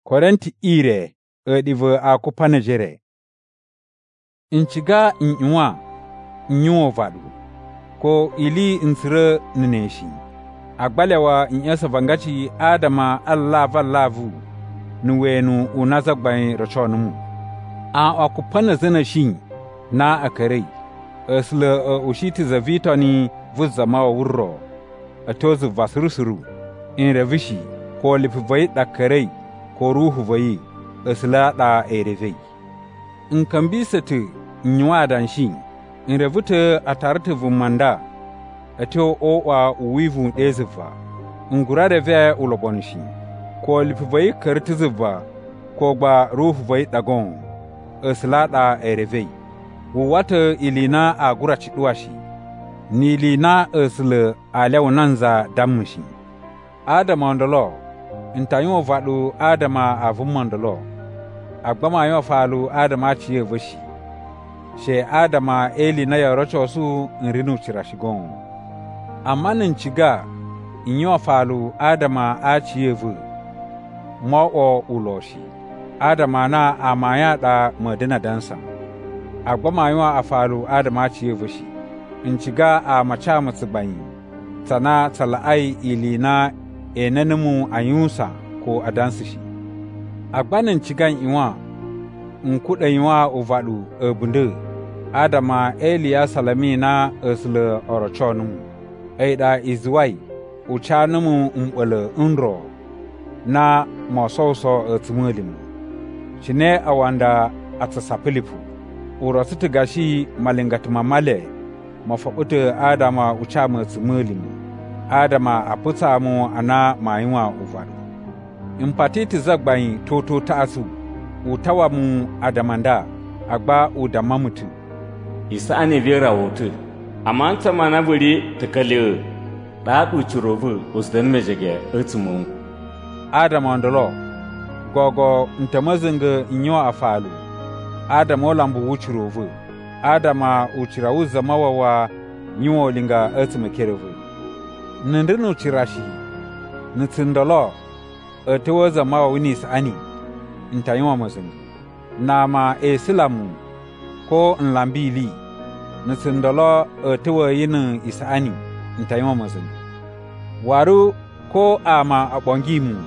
Korenti ire dive a kupanejere. Inchiga inywa nyo vadu ko ili insire nineshi. Agbalewa inyasa vangachi Adama allava lavu nuwenu unazagbain rachonumu. A akupana zina shin na akarei. Asla ushiti za vita ni vuzama wa wurro. Atozu vasurusuru. In revishi ko lipivai da karei ko ruhu vai. Asla da erevei. In kambisa tu nywa danshin. In revuta atarata vumanda. Ateo owa uwivu eziva. Ngura reve ulobonishi. Ko lipivai kartiziva. Ko gba ruhu vai dagon. Asla da erevei. Wata ilina a gura chiduashi. Nilina asla alew nanza damushi. Adama ondolo. Intayo vadu Adama avumondolo. Agbama yo falu Adama chiye vushi. She Adama elina ya rochosu nrinu chirashigon. Amanin chiga inyo falu Adama achiye vu. Mo uloshi. Adama na amaya da madina dansa. Agbama yo afalu Adama chiye vushi. Inchiga a macha matsubanyi. Tana tala'ai ilina enanimu ayunsa ko adansishi. Agbanin chigan iwa nkuda iwa uvadu bunde. Adama Eliya salamina asle orochonumu. Aida izwai uchanumu mbele unro na mososo atumulimu. Chine awanda atasapilipu. Urositu gashi malingatumamale mafaute Adama uchama atumulimu. Adama aputamu ana mayunwa uvadu. Impatiti zagbayin toto taasu utawamu adamanda agba udamamutu. Isa ane vera wotu. Amanta manaburi takale dadu churovu usdan mejege etumu. Adama ndolo gogo ntamazinga inyo afalu. Adama olambu uchurovu. Adama uchirawuza mawawa nyo linga etumekerevu. Nindinu chirashi nitsindolo etewaza mawa winis ani intaywa mazinga. Nama silamu ko nlambili nitsindolo etewa yin isani intaywa mazinga. Waru ko ama abongimu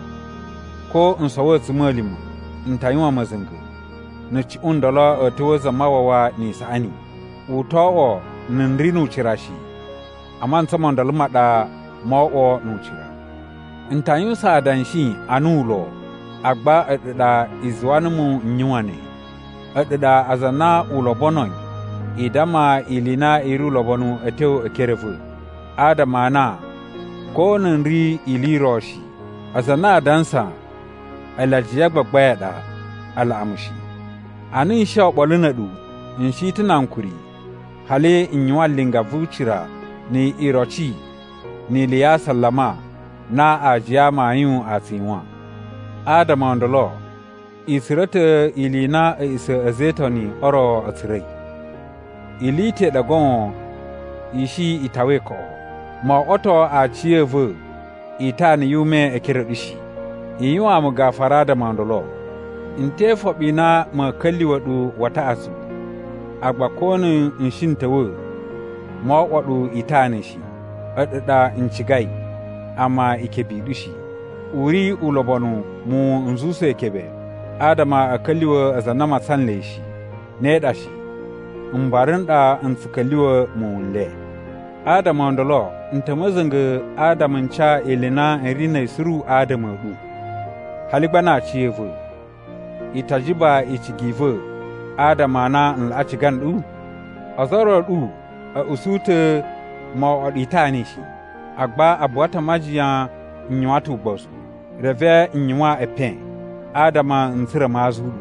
ko nsawo tsumalimu intaywa mazinga. Nchi undolo etewaza mawa ni isani. Utowo nindinu chirashi. Amanta mandaluma da mawo nuchira. Intayu sa danshi anulo agba edda izwanumu nywane. Edda azana ulobonon idama ilina iru lobonu eteo ekerevu. Adama na ko nri iliroshi. Azana dansa alajiyagba bayada al'amushi. Anin sha bolunadu nshi tunankuri. Hale inywalinga vuchira ni irochi ni liya sallama na ajiya mayun atinwa. Adama ondolo isirata ilina isa azetoni oro atirai. Ilite dagon ishi itaweko. Ma oto a chiyevu itani yume ekiradishi. Iyuwa mugafara da mandolo. Inte fobina ma kalliwadu wata asu. Agbakonin inshintawu ma wadu itani shi. Adada inchigai ama ikebidushi. Uri ulobonu mu nzusu ekebe. Adama akaliwa azanama sanle shi. Neda shi. Mbarinda ntsukaliwa mu nle. Adama ondolo ntamazanga Adama ncha elena erina isuru Adama du. Halibana chiyevu. Itajiba ichigivu. Adama na nlachigan du. Azoro du usute ma oditani shi. Agba abuata majiya nywatu bosu. Reve nywa epen. Adama nsira mazulu.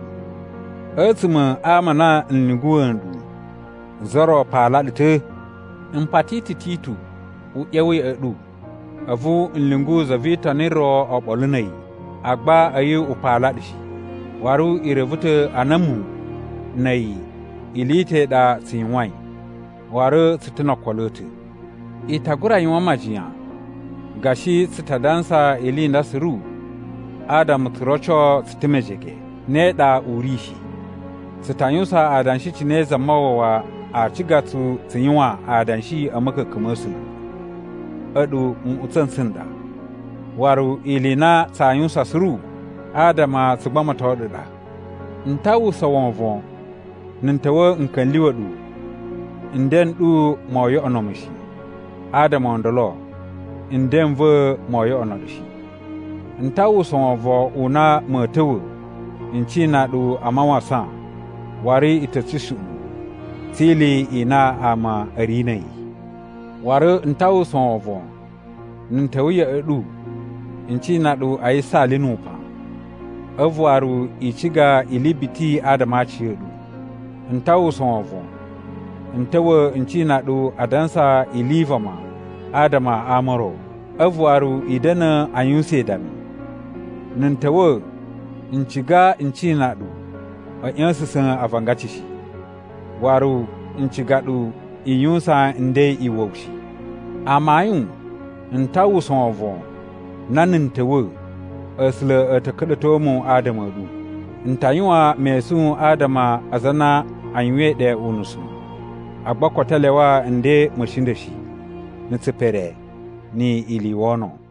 Etzuma amana nliguandu. Zoro paladite. Mpatiti titu. Uyewe edu. Avu nlingu za vita niro obolunai. Agba ayu upaladishi. Waru irevute anamu. Nai. Ilite da sinwai. Waru sitina kwalote. Itagura ywa majiya. Gashi sitadansa ilinda siru. Adam trocho stitemejege ne da urishi. Sitanyusa adanshi chine zamawa a cigatu tsinywa adanshi a maka kamasu. Adu mutsansinda. Waru ilina tsanyusa suru Adama tsubama tawdada. Ntawu sawonvon nintawa nkanliwadu. Nden du moyo onomishi. Adama ondolo. Nden ve moyo onodishi. Ntawu sawonvon una matawu. Nchina du amawasan. Wari itatsisu. Tili ina ama arinai. Waru ntawu sawonvon. Nintawu ya edu. Nchina du aisa linupa. Avwaru ichiga ilibiti Adama chiedu. Ntawu sawonvon. Ntawa nchina du adansa ilivama Adama amaro. Avwaru idana anyuse dami. Ntawa nchiga nchina du a yansisan avangachishi. Waru nchiga du inyusa nde iwokshi. Amayun ntawu sawonvon nanintawa asla atakadatomu Adama du. Ntayuwa mesu Adama azana anywe de unusu. Agbakwatalewa nde mashindashi. Nitsipere ni iliwono.